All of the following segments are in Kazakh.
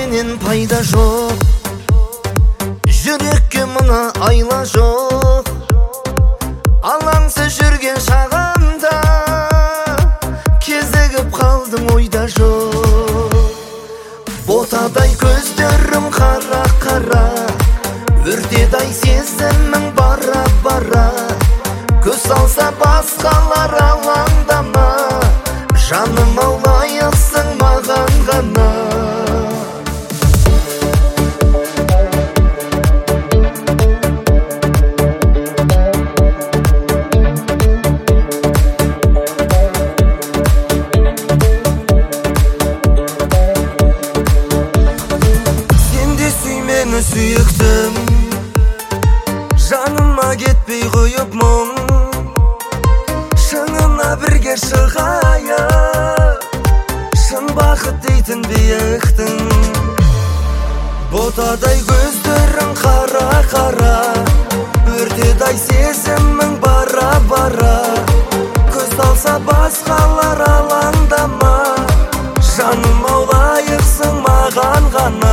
менен пайда жоқ, жүрекке мына айла жоқ. Алаңсыз жүрген шағымда кезігіп қалдым ойда жоқ. Ботадай көздерім қара-қара, өртедай сезімің бара-бара. Көз салса басқалар алаңдама, жаным ау лайықсың маған ғана. Сүйіктім, жаныма кетпей қойып мұң, шыңына бірге шығайық, шын бақыт дейтін биіктің. Ботадай көздерің қара-қара, өртедай сезімің бара-бара. Көз талса басқалар алаңдама, жаным ау лайықсың маған ғана.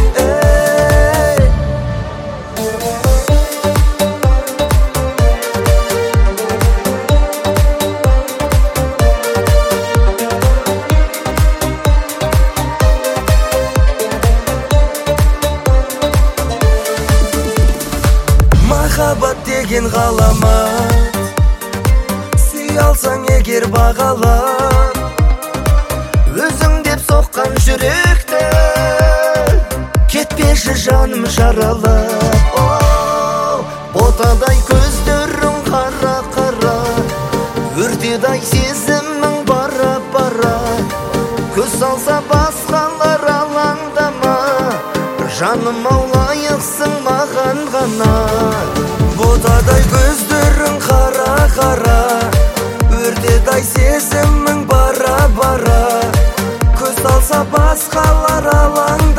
Махаббат деген ғаламат, сүй алсаң егер бағалап, өзің деп соққан жүректі кетпеші жаным жаралап. Ботадай көздерің қара-қара, өртедай сезімің бара-бара. Көз салса басқалар алаңдама, жаным ау лайықсың маған ғана. Ботадай көздерің қара-қара, өртедай сезімің бара-бара. Көз салса басқалар алаңдама,